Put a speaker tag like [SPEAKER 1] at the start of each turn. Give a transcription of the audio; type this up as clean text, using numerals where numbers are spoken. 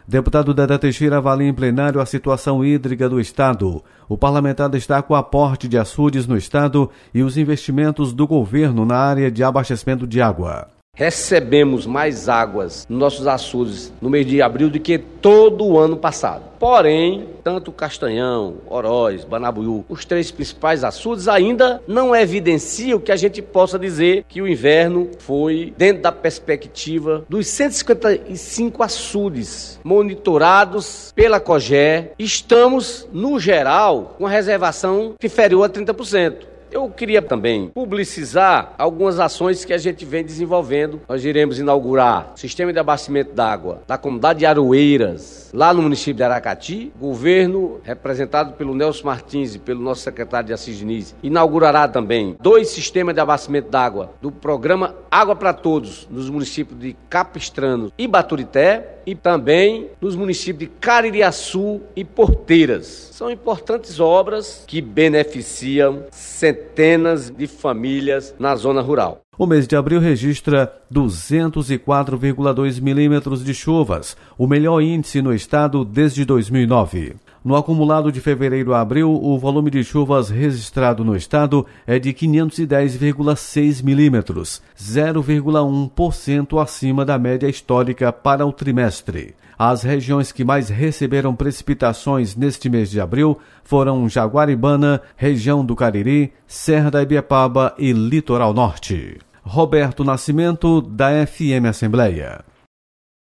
[SPEAKER 1] Deputado Dedé Teixeira avalia em plenário a situação hídrica do Estado. O parlamentar destaca o aporte de açudes no Estado e os investimentos do governo na área de abastecimento de água.
[SPEAKER 2] Recebemos mais águas nos nossos açudes no mês de abril do que todo o ano passado. Porém, tanto Castanhão, Oroz, Banabuiú, os três principais açudes ainda não evidenciam que a gente possa dizer que o inverno foi dentro da perspectiva dos 155 açudes monitorados pela COGE. Estamos, no geral, com a reservação inferior a 30%. Eu queria também publicizar algumas ações que a gente vem desenvolvendo. Nós iremos inaugurar o sistema de abastecimento d'água da comunidade de Aroeiras, lá no município de Aracati. O governo, representado pelo Nelson Martins e pelo nosso secretário de Assis Diniz, inaugurará também 2 sistemas de abastecimento d'água do programa Água para Todos, nos municípios de Capistrano e Baturité, e também nos municípios de Caririaçu e Porteiras. São importantes obras que beneficiam centenas de famílias na zona rural.
[SPEAKER 1] O mês de abril registra 204,2 milímetros de chuvas, o melhor índice no estado desde 2009. No acumulado de fevereiro a abril, o volume de chuvas registrado no estado é de 510,6 milímetros, 0,1% acima da média histórica para o trimestre. As regiões que mais receberam precipitações neste mês de abril foram Jaguaribana, região do Cariri, Serra da Ibiapaba e Litoral Norte. Roberto Nascimento, da FM Assembleia.